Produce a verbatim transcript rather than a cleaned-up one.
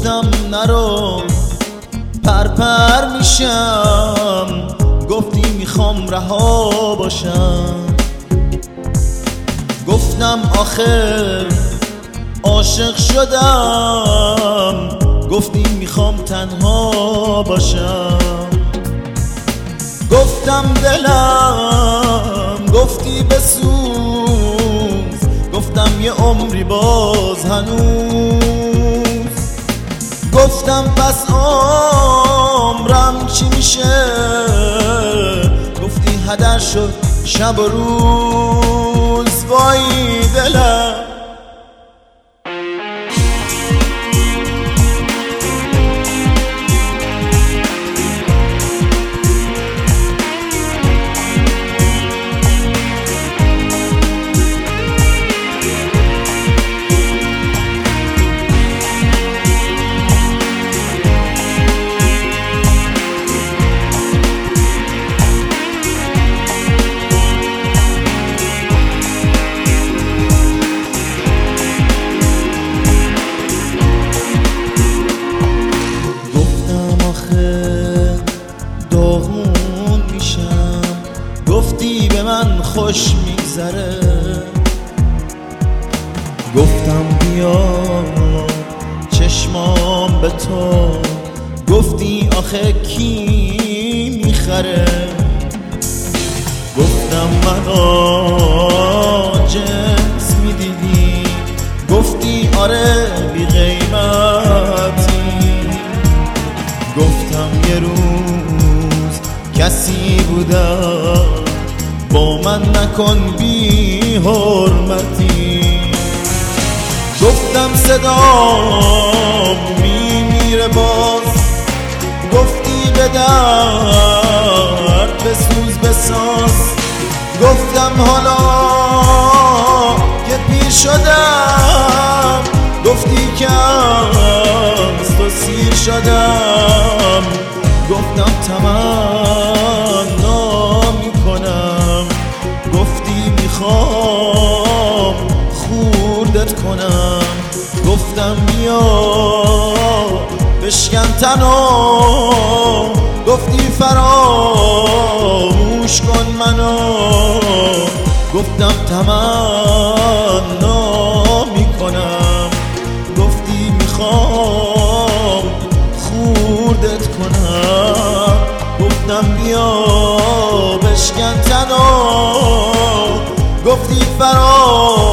گفتم نرو پرپر میشم، گفتی میخوام رها باشم. گفتم آخر عاشق شدم، گفتی میخوام تنها باشم. گفتم دلم، گفتی بسوز، گفتم یه عمری باز هنوز. گفتم پس عمرم چی میشه، گفتی هدر شد شب و روز. وای دلم داغون میشم، گفتی به من خوش میگذره. گفتم بیا چشمام به تو، گفتی آخه کی میخره. گفتم منو جنس میدیدی، گفتی آره بی قیمتی. گفتم یه روز کسی بودم، با من نکن بی حرمتی. گفتم صدام میمیره باز، گفتی به درد بسوز بساز. گفتم حالا که پیر شدم، گفتی که از تو سیر شدم. گفتم تمنا میکنم، گفتی میخوام خوردت کنم. گفتم بیا بشکن تنو، گفتی فراموش کن منو. گفتم تمنا میکنم، گفتی میخوام خوردت کنم. گفتم بیا بشکن تنو، گفتی فراموش